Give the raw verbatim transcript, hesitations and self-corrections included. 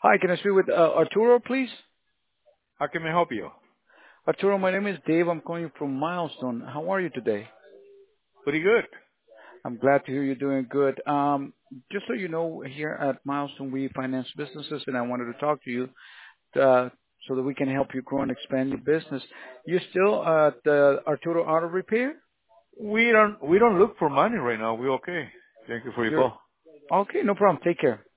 Hi, can I speak with uh, Arturo, please? How can I help you? Arturo, my name is Dave. I'm calling you from Milestone. How are you today? Pretty good. I'm glad to hear you're doing good. Um, just so you know, here at Milestone, we finance businesses, and I wanted to talk to you uh, so that we can help you grow and expand your business. You still at uh, Arturo Auto Repair? We don't we don't look for money right now. We're okay. Thank you for your You're call. okay. No problem. Take care.